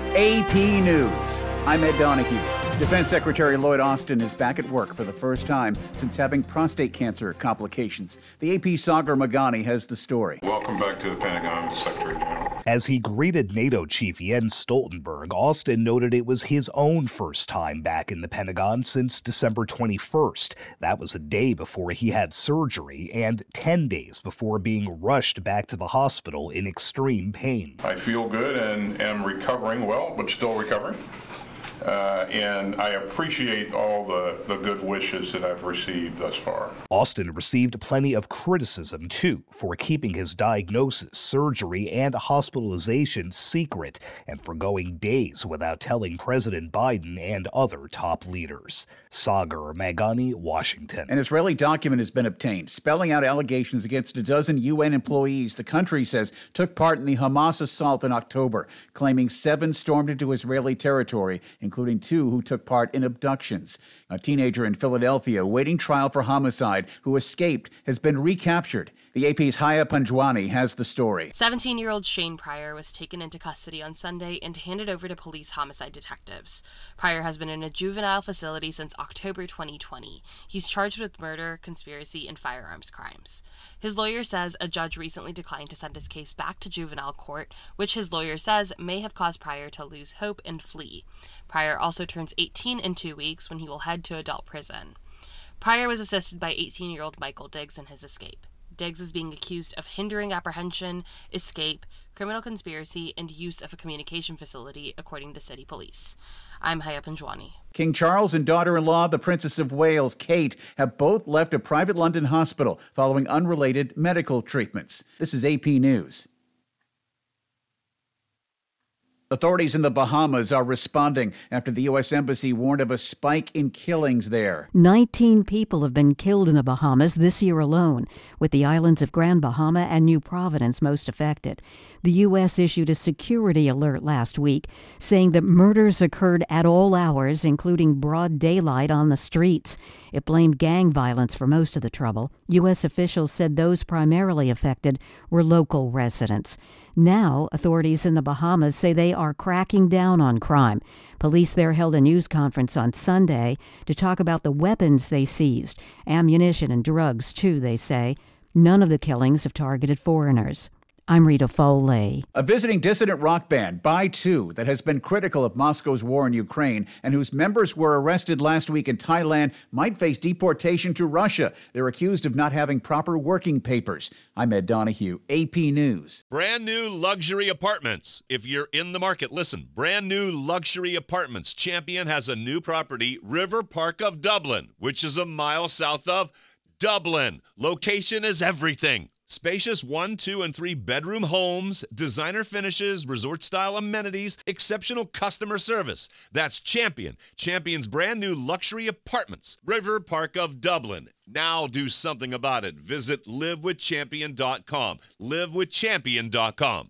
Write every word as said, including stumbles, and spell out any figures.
A P News. I'm Ed Donahue. Defense Secretary Lloyd Austin is back at work for the first time since having prostate cancer complications. The A P's Sagar Meghani has the story. Welcome back to the Pentagon, Secretary General. As he greeted NATO Chief Jens Stoltenberg, Austin noted it was his own first time back in the Pentagon since December twenty-first. That was a day before he had surgery and ten days before being rushed back to the hospital in extreme pain. I feel good and am recovering well, but still recovering. Uh, and I appreciate all the, the good wishes that I've received thus far. Austin received plenty of criticism, too, for keeping his diagnosis, surgery, and hospitalization secret, and for going days without telling President Biden and other top leaders. Sagar Meghani, Washington. An Israeli document has been obtained, spelling out allegations against a dozen U N employees the country says took part in the Hamas assault in October, claiming seven stormed into Israeli territory, including two who took part in abductions. A teenager in Philadelphia waiting trial for homicide who escaped has been recaptured. The A P's Haya Panjwani has the story. seventeen-year-old Shane Pryor was taken into custody on Sunday and handed over to police homicide detectives. Pryor has been in a juvenile facility since October twenty twenty. He's charged with murder, conspiracy, and firearms crimes. His lawyer says a judge recently declined to send his case back to juvenile court, which his lawyer says may have caused Pryor to lose hope and flee. Pryor also turns eighteen in two weeks when he will head to adult prison. Pryor was assisted by eighteen-year-old Michael Diggs in his escape. Diggs is being accused of hindering apprehension, escape, criminal conspiracy, and use of a communication facility, according to city police. I'm Haya Panjwani. King Charles and daughter-in-law, the Princess of Wales, Kate, have both left a private London hospital following unrelated medical treatments. This is A P News. Authorities in the Bahamas are responding after the U S Embassy warned of a spike in killings there. nineteen people have been killed in the Bahamas this year alone, with the islands of Grand Bahama and New Providence most affected. The U S issued a security alert last week, saying that murders occurred at all hours, including broad daylight on the streets. It blamed gang violence for most of the trouble. U S officials said those primarily affected were local residents. Now, authorities in the Bahamas say they are cracking down on crime. Police there held a news conference on Sunday to talk about the weapons they seized, ammunition and drugs, too, they say. None of the killings have targeted foreigners. I'm Rita Foley. A visiting dissident rock band, By Two, that has been critical of Moscow's war in Ukraine and whose members were arrested last week in Thailand, might face deportation to Russia. They're accused of not having proper working papers. I'm Ed Donahue, A P News. Brand new luxury apartments. If you're in the market, listen. Brand new luxury apartments. Champion has a new property, River Park of Dublin, which is a mile south of Dublin. Location is everything. Spacious one, two, and three bedroom homes, designer finishes, resort-style amenities, exceptional customer service. That's Champion. Champion's brand new luxury apartments. River Park of Dublin. Now do something about it. Visit live with champion dot com. live with champion dot com.